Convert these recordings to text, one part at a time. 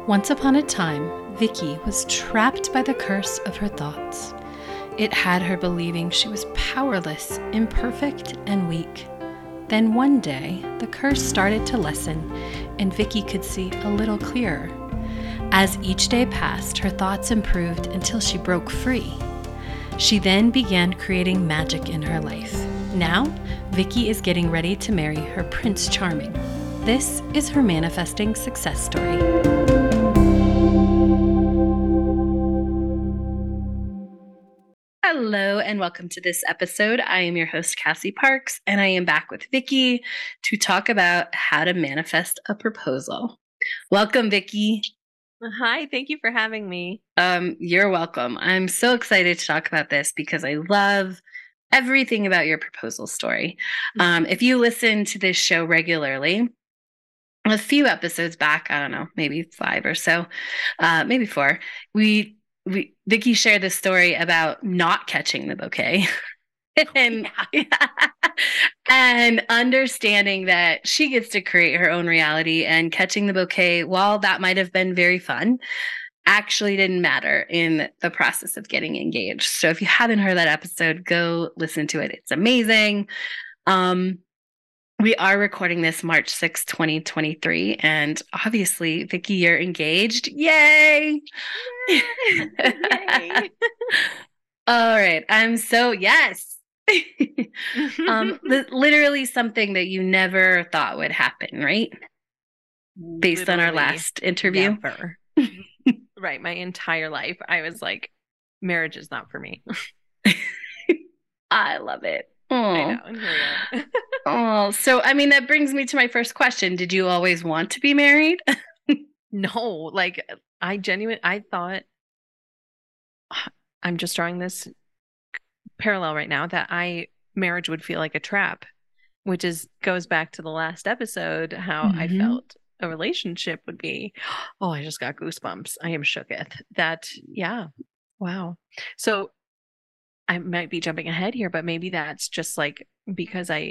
Once upon a time, Vicky was trapped by the curse of her thoughts. It had her believing she was powerless, imperfect, and weak. Then one day, the curse started to lessen, and Vicky could see a little clearer. As each day passed, her thoughts improved until she broke free. She then began creating magic in her life. Now, Vicky is getting ready to marry her Prince Charming. This is her manifesting success story. Hello and welcome to this episode. I am your host, Cassie Parks, and I am back with Vicky to talk about how to manifest a proposal. Welcome, Vicky. Hi, thank you for having me. You're welcome. I'm so excited to talk about this because I love everything about your proposal story. If you listen to this show regularly, a few episodes back, I don't know, maybe 5 or so, maybe 4, Vicky shared the story about not catching the bouquet. and and understanding that she gets to create her own reality, and catching the bouquet, while that might have been very fun, actually didn't matter in the process of getting engaged. So if you haven't heard that episode, go listen to it. It's amazing. We are recording this March 6, 2023, and obviously, Vicky, you're engaged. Yay! Yay! All right. Yes. Literally something that you never thought would happen, right? Based on our last interview. Never. Right. My entire life, I was like, marriage is not for me. I love it. Oh. I know. And here we are. Oh, so I mean, that brings me to my first question. Did you always want to be married? No, like I thought, I'm just drawing this parallel right now, that marriage would feel like a trap, which goes back to the last episode, how I felt a relationship would be. Oh, I just got goosebumps. I am shooketh. Wow. So I might be jumping ahead here, but maybe that's just like because I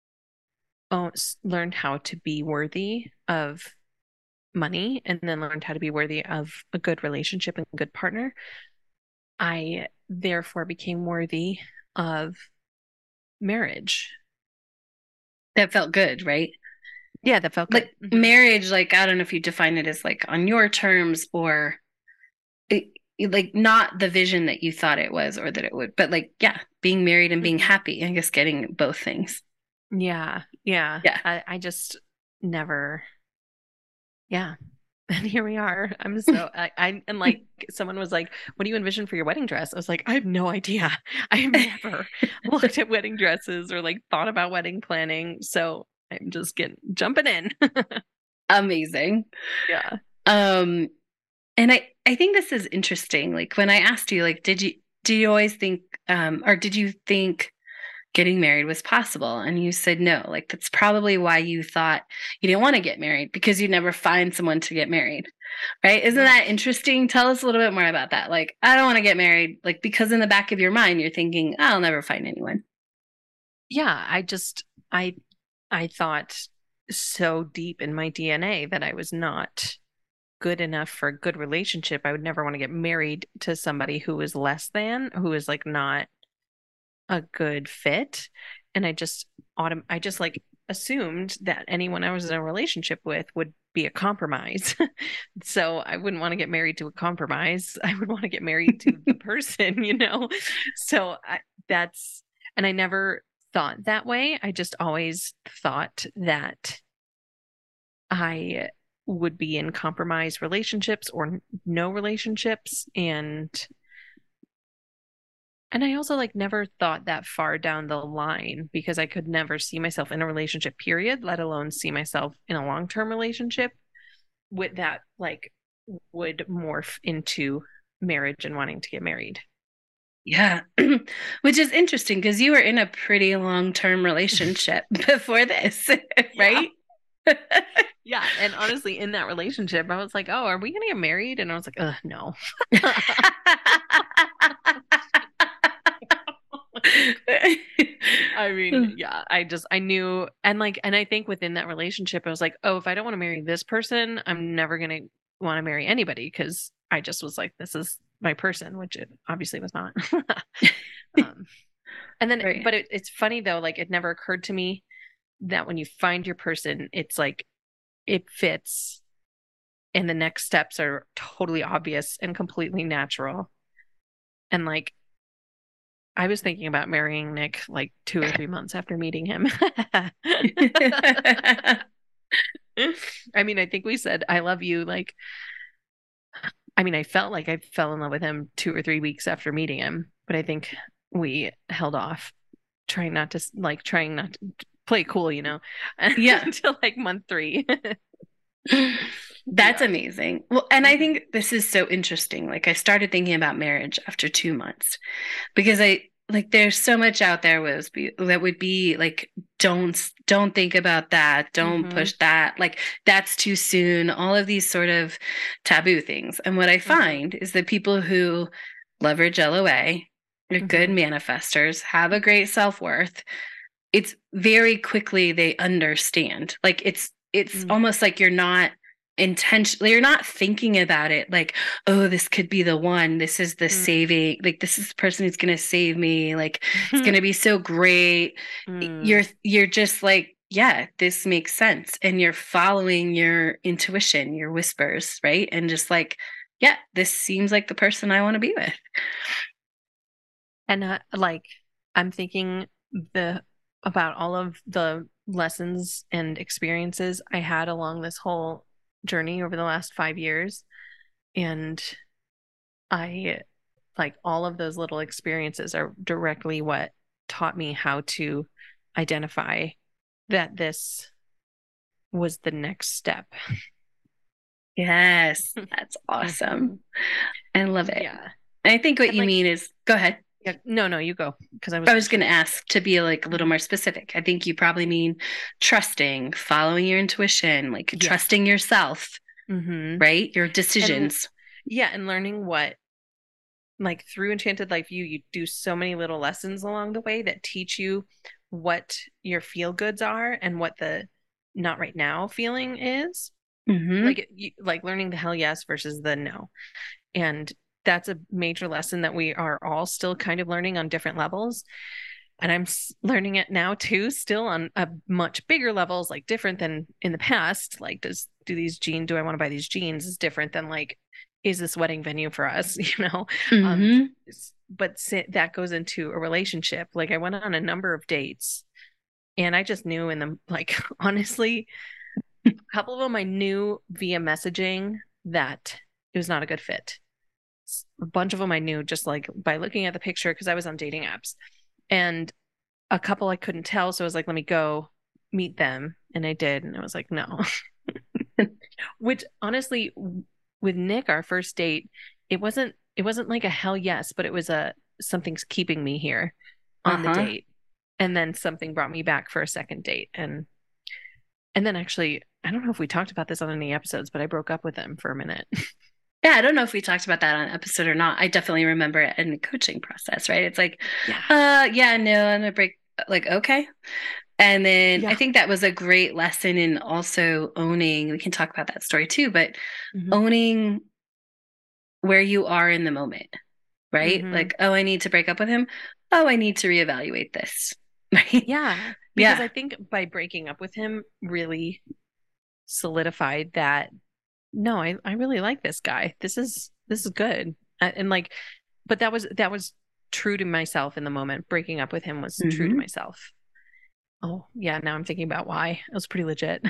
learned how to be worthy of money, and then learned how to be worthy of a good relationship and a good partner. I therefore became worthy of marriage. That felt good, right? Yeah, that felt good. Like marriage, like, I don't know if you define it as like on your terms, or like not the vision that you thought it was or that it would, but like, yeah, being married and being happy, I guess getting both things. Yeah. I just never. Yeah. And here we are. I'm so, and like someone was like, what do you envision for your wedding dress? I was like, I have no idea. I have never looked at wedding dresses or like thought about wedding planning. So I'm just jumping in. Amazing. Yeah. And I think this is interesting. Like when I asked you, like, do you always think, or did you think getting married was possible? And you said no. Like that's probably why you thought you didn't want to get married, because you'd never find someone to get married, right? Isn't that interesting? Tell us a little bit more about that. Like, I don't want to get married, like because in the back of your mind you're thinking, I'll never find anyone. Yeah, I thought so deep in my DNA that I was not good enough for a good relationship. I would never want to get married to somebody who is less than, who is like not a good fit. And I just like assumed that anyone I was in a relationship with would be a compromise. So I wouldn't want to get married to a compromise. I would want to get married to the person, So and I never thought that way. I just always thought that I would be in compromise relationships or no relationships, and I also like never thought that far down the line, because I could never see myself in a relationship, period, let alone see myself in a long-term relationship with that like would morph into marriage and wanting to get married. Yeah. Which is interesting because you were in a pretty long-term relationship before this, right? Yeah. And honestly, in that relationship, I was like, oh, are we going to get married? And I was like, no. I mean, yeah, I knew. And I think within that relationship, I was like, oh, if I don't want to marry this person, I'm never going to want to marry anybody because I just was like, this is my person, which it obviously was not. um, and then, Right. but it's funny though, like it never occurred to me that when you find your person, it's like it fits and the next steps are totally obvious and completely natural. And like, I was thinking about marrying Nick like 2 or 3 months after meeting him. I mean, I think we said, I love you. Like, I mean, I felt like I fell in love with him 2 or 3 weeks after meeting him, but I think we held off trying not to play cool, Yeah. until like month 3. That's Yeah. amazing. Well, and I Mhm. think this is so interesting. Like I started thinking about marriage after 2 months because I like there's so much out there that would be like don't think about that, don't Mhm. push that, like that's too soon, all of these sort of taboo things. And what I Mhm. find is that people who leverage LOA, are good Mhm. manifestors, have a great self-worth, it's very quickly they understand. Like it's Mm. almost like you're not thinking about it like, oh, this could be the one, this is the Mm. saving, like this is the person who's going to save me, like it's going to be so great. Mm. You're just like, yeah, this makes sense, and you're following your intuition, your whispers, right? And just like, yeah, this seems like the person I want to be with. And like I'm thinking the about all of the lessons and experiences I had along this whole journey over the last 5 years. And I like all of those little experiences are directly what taught me how to identify that this was the next step. Yes, that's awesome. Hmm. I love it. Yeah. And I think what And you like, mean is, go ahead. yeah, no, you go because I was I going was to going to finish. ask to be like a little Mhm. more specific. I think you probably mean trusting, following your intuition, like Yes. trusting yourself, Hmm. right? Your And decisions. yeah, and learning what, like through Enchanted Life you do so many little lessons along the way that teach you what your feel goods are and what the not right now feeling is. Hmm. Like learning the hell yes versus the no. And that's a major lesson that we are all still kind of learning on different levels. And I'm learning it now too, still on a much bigger levels, like different than in the past. Like, do I want to buy these jeans is different than like, is this wedding venue for us? Um, Hmm. but that goes into a relationship. Like, I went on a number of dates and I just knew in them, like, honestly, a couple of them I knew via messaging that it was not a good fit. A bunch of them I knew just like by looking at the picture because I was on dating apps. And a couple I couldn't tell, so I was like, let me go meet them. And I did, and I was like, no. Which honestly, with Nick, our first date, it wasn't like a hell yes, but it was a something's keeping me here on the Uh-huh. date. And then something brought me back for a second date. And then actually, I don't know if we talked about this on any episodes, but I broke up with him for a minute. Yeah, I don't know if we talked about that on an episode or not. I definitely remember it in the coaching process, right? It's like, Yeah. yeah, no, I'm gonna break, like, okay. And then I Yeah. think that was a great lesson in also owning, we can talk about that story too, but Hmm. owning where you are in the moment, right? Hmm. Like, oh, I need to break up with him. Oh, I need to reevaluate this. Right? Yeah. Because Yeah. I think by breaking up with him really solidified that no, I really like this guy. This is good. And like, but that was true to myself in the moment. Breaking up with him was true to Hmm. myself. Oh, yeah, now I'm thinking about why. It was pretty legit.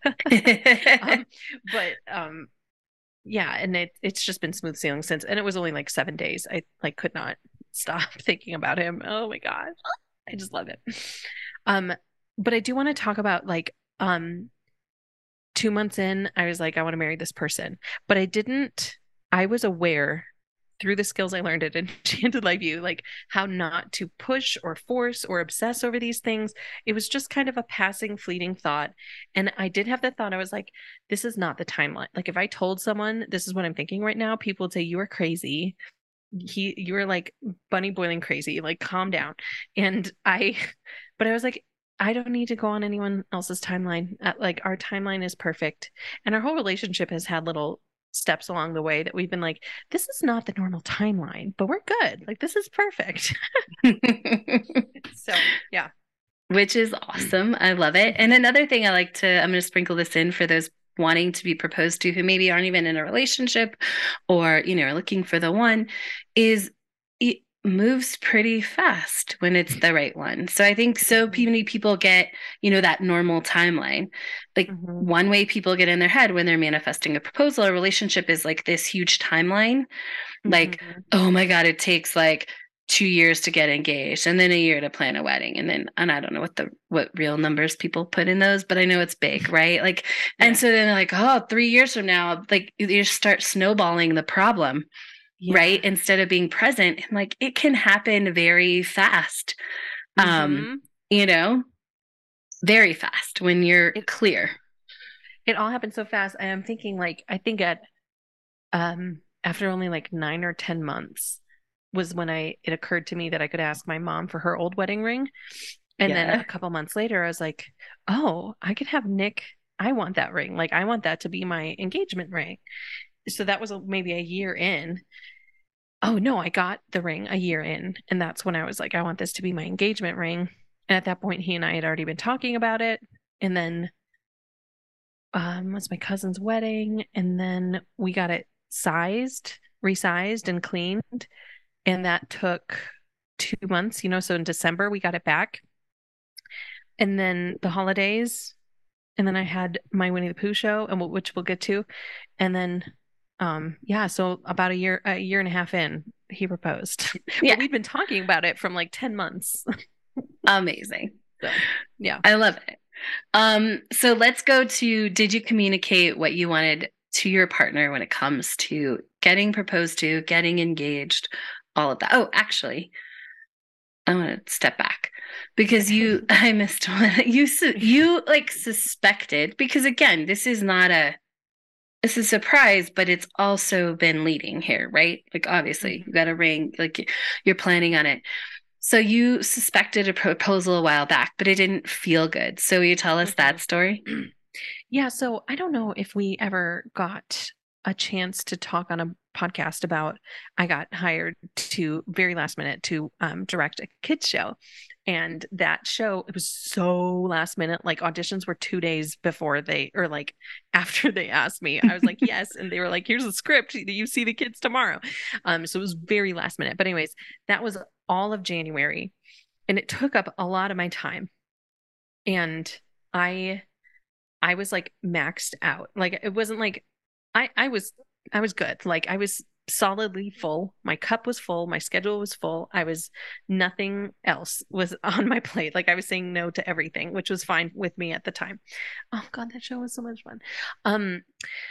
Um, but yeah, and it's just been smooth sailing since. And it was only like 7 days. I like could not stop thinking about him. Oh my God. I just love it. Um, but I do want to talk about like 2 months in, I was like, I want to marry this person. But I was aware through the skills I learned at Enchanted Life View, like how not to push or force or obsess over these things. It was just kind of a passing, fleeting thought. And I did have that thought. I was like, this is not the timeline. Like if I told someone this is what I'm thinking right now, people would say, you are crazy. You were like bunny boiling crazy, like calm down. And but I was like, I don't need to go on anyone else's timeline. Like our timeline is perfect, and our whole relationship has had little steps along the way that we've been like, this is not the normal timeline, but we're good. Like, this is perfect. So, yeah. Which is awesome. I love it. And another thing I'm going to sprinkle this in for those wanting to be proposed to who maybe aren't even in a relationship or, are looking for the one, is it moves pretty fast when it's the right one. So I think so many people get, that normal timeline. Like one way people get in their head when they're manifesting a proposal or relationship is like this huge timeline. Like, oh my God, it takes like 2 years to get engaged and then a year to plan a wedding. And I don't know what real numbers people put in those, but I know it's big, right? Like, and so then they're like, oh, 3 years from now, like you start snowballing the problem, right? Instead of being present. And like, it can happen very fast. Very fast when you're clear. It all happened so fast. I am thinking like, I think after only like 9 or 10 months was when it occurred to me that I could ask my mom for her old wedding ring. And then a couple months later, I was like, oh, I could have Nick. I want that ring. Like, I want that to be my engagement ring. So that was maybe a year in. Oh, no, I got the ring a year in. And that's when I was like, I want this to be my engagement ring. And at that point, he and I had already been talking about it. And then was my cousin's wedding. And then we got it resized and cleaned. And that took 2 months, so in December we got it back. And then the holidays, and then I had my Winnie the Pooh show, and which we'll get to. And then so about a year and a half in, he proposed. Yeah. But we'd been talking about it from like 10 months. Amazing. So, yeah. I love it. So let's go to, did you communicate what you wanted to your partner when it comes to getting proposed to, getting engaged, all of that? Oh, actually, I want to step back because I missed one. You like suspected, because again, this is a surprise, but it's also been leading here, right? Like obviously you got a ring, like you're planning on it. So you suspected a proposal a while back, but it didn't feel good. So will you tell us that story? Yeah. So I don't know if we ever got a chance to talk on a podcast about, I got hired to very last minute to direct a kids show. And that show, it was so last minute, like auditions were 2 days before like after they asked me. I was like, yes. And they were like, here's a script. You see the kids tomorrow. So it was very last minute. But anyways, that was all of January. And it took up a lot of my time. And I was like maxed out. Like it wasn't like I was good. Like I was solidly full. My cup was full. My schedule was full. Nothing else was on my plate. Like I was saying no to everything, which was fine with me at the time. Oh God, that show was so much fun.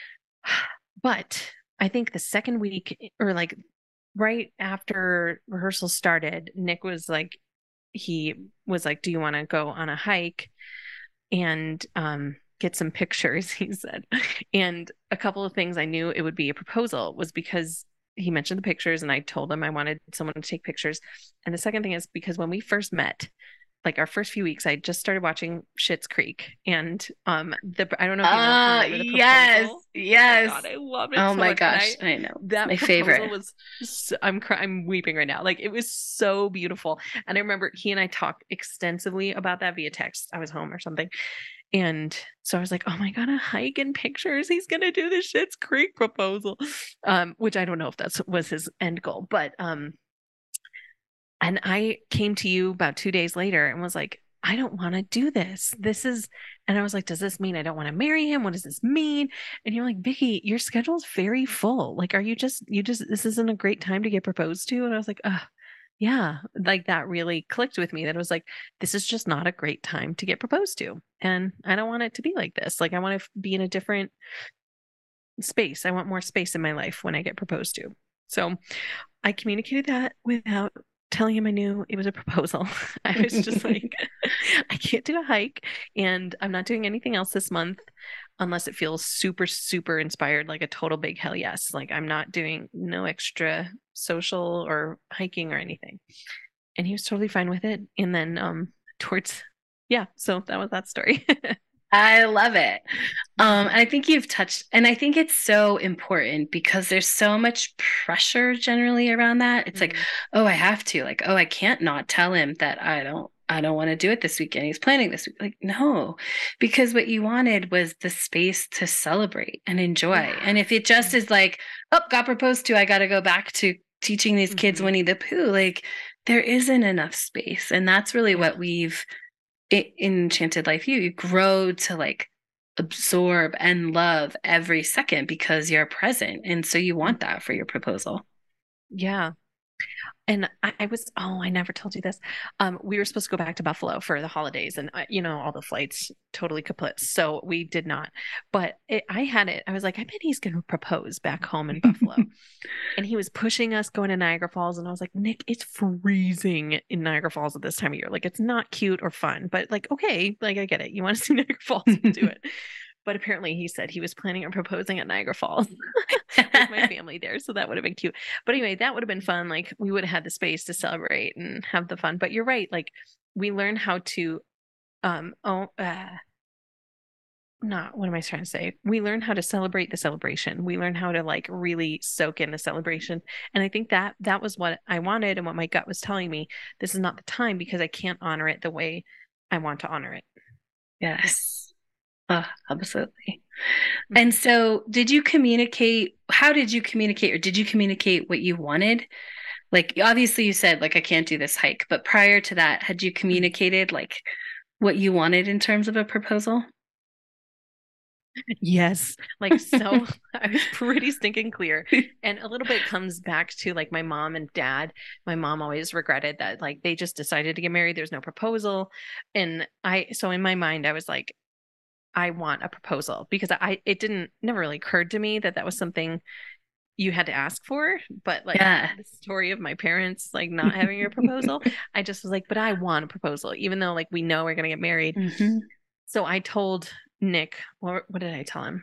But I think the second week, or like right after rehearsal started, Nick was like, he was like, do you want to go on a hike and get some pictures, he said. And a couple of things I knew it would be a proposal was because he mentioned the pictures and I told him I wanted someone to take pictures. And the second thing is because when we first met, like our first few weeks, I just started watching Schitt's Creek, and I don't know if you know the yes, yes, oh God, I love it. Oh so my much. gosh, I know that my favorite was. I'm weeping right now. Like it was so beautiful, and I remember he and I talked extensively about that via text. I was home or something, and so I was like, oh my God, a hike and pictures. He's gonna do the Schitt's Creek proposal, which I don't know if that was his end goal, but and I came to you about 2 days later and was like, I don't want to do this. And I was like, does this mean I don't want to marry him? What does this mean? And you're like, Vicki, your schedule's very full. Like, this isn't a great time to get proposed to? And I was like, yeah, like that really clicked with me. That it was like, this is just not a great time to get proposed to. And I don't want it to be like this. Like, I want to be in a different space. I want more space in my life when I get proposed to. So I communicated that without telling him I knew it was a proposal. I was just like, I can't do a hike and I'm not doing anything else this month unless it feels super, super inspired, like a total big hell yes. Like I'm not doing no extra social or hiking or anything. And he was totally fine with it. And then so that was that story. I love it. Mhm. I think you've touched, and I think it's so important because there's so much pressure generally around that. It's like, Mm. oh, I have to, like, oh, I can't not tell him that I don't want to do it this weekend. He's planning this week. Like, no, because what you wanted was the space to celebrate and enjoy. Yeah. And if it just Yeah. is like, oh, got proposed to, I got to go back to teaching these kids Hmm. Winnie the Pooh, like, there isn't enough space. And that's really Yeah. what we've in Enchanted Life you grow to like absorb and love every second because you're present. And so you want Mhm. that for your proposal. Yeah. And I never told you this. We were supposed to go back to Buffalo for the holidays, and all the flights totally kaput. So we did not. But I had it. I was like, I bet he's going to propose back home in Buffalo. And he was pushing us going to Niagara Falls. And I was like, Nick, it's freezing in Niagara Falls at this time of year. Like, it's not cute or fun, but like, okay, like, I get it. You want to see Niagara Falls, we'll do it. But apparently he said he was planning on proposing at Niagara Falls with my family there. So that would have been cute. But anyway, that would have been fun. Like, we would have had the space to celebrate and have the fun. But you're right. Like, we learn how to, oh, not what am I trying to say? We learn how to celebrate the celebration. We learn how to like really soak in the celebration. And I think that was what I wanted and what my gut was telling me. This is not the time because I can't honor it the way I want to honor it. Yeah. Yes. Oh, absolutely. And Mhm. so did you communicate? How did you communicate, or did you communicate what you wanted? Like obviously you said like I can't do this hike, but prior to that, had you communicated like what you wanted in terms of a proposal? Yes. Like, so I was pretty stinking clear. And a little bit comes back to like my mom and dad. My mom always regretted that like they just decided to get married. There's no proposal. And so in my mind, I was like, I want a proposal because it didn't never really occurred to me that that was something you had to ask for. But like Yeah. the story of my parents like not having a proposal, I just was like, but I want a proposal, even though like we know we're gonna get married. Hmm. So I told Nick, what did I tell him?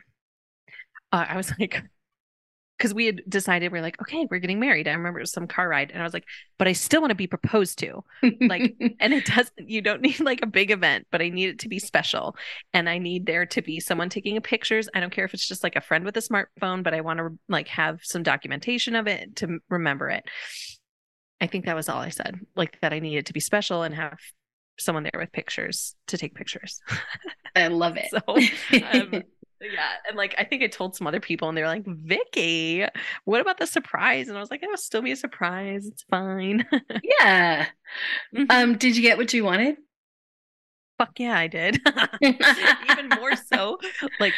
I was like, because we had decided we're like, okay, we're getting married. I remember it was some car ride, and I was like, but I still want to be proposed to, like, and it doesn't. You don't need like a big event, but I need it to be special, and I need there to be someone taking pictures. I don't care if it's just like a friend with a smartphone, but I want to like have some documentation of it to remember it. I think that was all I said, like that I needed to be special and have someone there with pictures to take pictures. I love So, um, it. yeah, and like I think I told some other people, and they were like, "Vicky, what about the surprise?" And I was like, "It'll still be a surprise. It's fine." Yeah. Mhm. Did you get what you wanted? Fuck yeah, I did. Even more so, like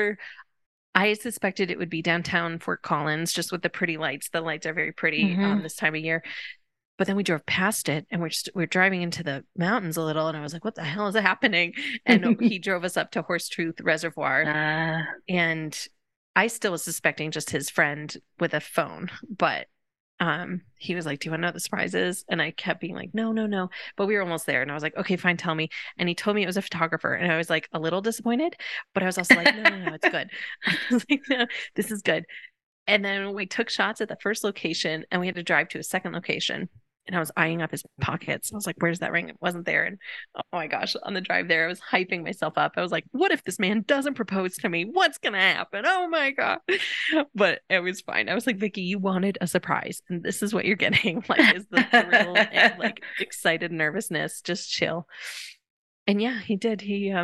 I suspected it would be downtown Fort Collins, just with the pretty lights. The lights are very pretty Hmm. this time of year. But then we drove past it, and we're driving into the mountains a little, and I was like, "What the hell is happening?" And he drove us up to Horse Truth Reservoir, uh, and I still was suspecting just his friend with a phone, but he was like, "Do you want to know what the surprise is?" And I kept being like, "No, no, no." But we were almost there, and I was like, "Okay, fine, tell me." And he told me it was a photographer, and I was like a little disappointed, but I was also like, "No, no, no, it's good." I was like, "No, this is good." And then we took shots at the first location, and we had to drive to a second location. And I was eyeing up his pockets. I was like, "Where's that ring?" It wasn't there. And oh my gosh, on the drive there, I was hyping myself up. I was like, "What if this man doesn't propose to me? What's gonna happen? Oh my god!" But it was fine. I was like, "Vicky, you wanted a surprise, and this is what you're getting. Like, is the thrill and like excited nervousness? Just chill." And yeah, he did.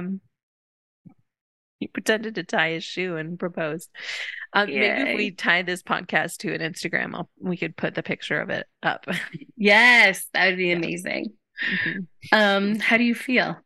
He pretended to tie his shoe and proposed. Maybe if we Yay. tie this podcast to an Instagram, we could put the picture of it up. Yes, that would be Yeah. amazing. Hmm. How do you feel?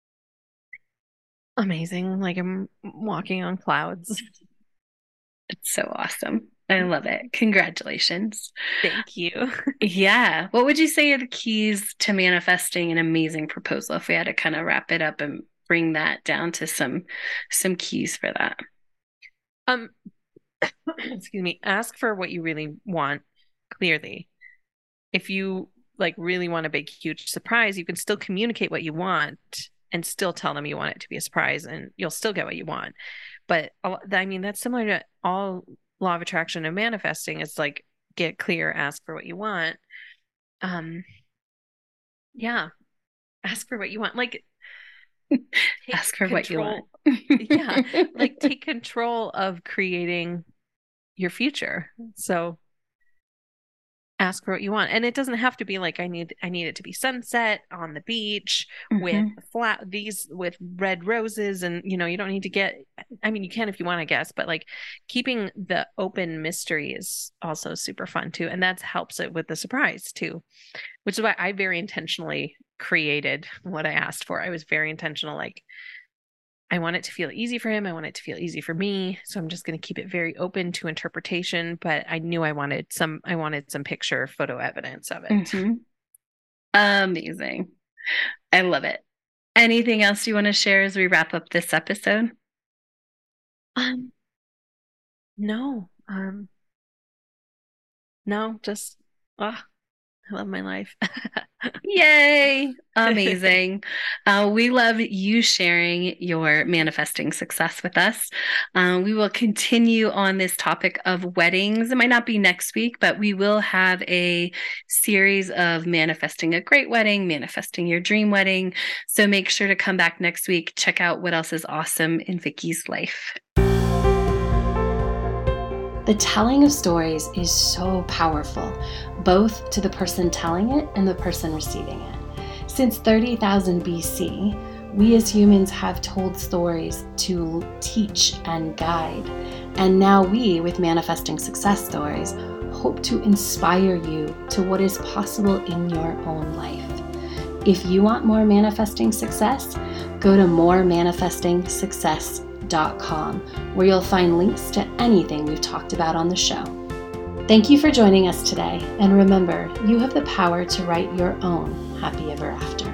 Amazing. Like I'm walking on clouds. It's so awesome. I love it. Congratulations. Thank you. Yeah. What would you say are the keys to manifesting an amazing proposal if we had to kind of wrap it up and bring that down to some keys for that? Um, excuse me. Ask for what you really want clearly. If you like really want a big, huge surprise, you can still communicate what you want and still tell them you want it to be a surprise, and you'll still get what you want. But I mean, that's similar to all law of attraction and manifesting. It's like get clear, ask for what you want. Um, yeah, ask for what you want. Like Ask for what you want. Yeah, like take control of creating your future. So ask for what you want. And it doesn't have to be like I need it to be sunset on the beach with with red roses, and you don't need to get, I mean, you can if you want, I guess, but like keeping the open mystery is also super fun too. And that helps it with the surprise too, which is why I very intentionally created what I asked for. I was very intentional, like I want it to feel easy for him. I want it to feel easy for me. So I'm just going to keep it very open to interpretation. But I knew I wanted some picture photo evidence of it. Amazing. I love it. Anything else you want to share as we wrap up this episode? No. No, just I love my life. Yay! Amazing. We love you sharing your manifesting success with us. We will continue on this topic of weddings. It might not be next week, but we will have a series of manifesting a great wedding, manifesting your dream wedding. So make sure to come back next week. Check out what else is awesome in Vicky's life. The telling of stories is so powerful, both to the person telling it and the person receiving it. Since 30,000 BC, we as humans have told stories to teach and guide. And now we, with Manifesting Success Stories, hope to inspire you to what is possible in your own life. If you want more manifesting success, go to moremanifestingsuccess.com, where you'll find links to anything we've talked about on the show. Thank you for joining us today, and remember, you have the power to write your own happy ever after.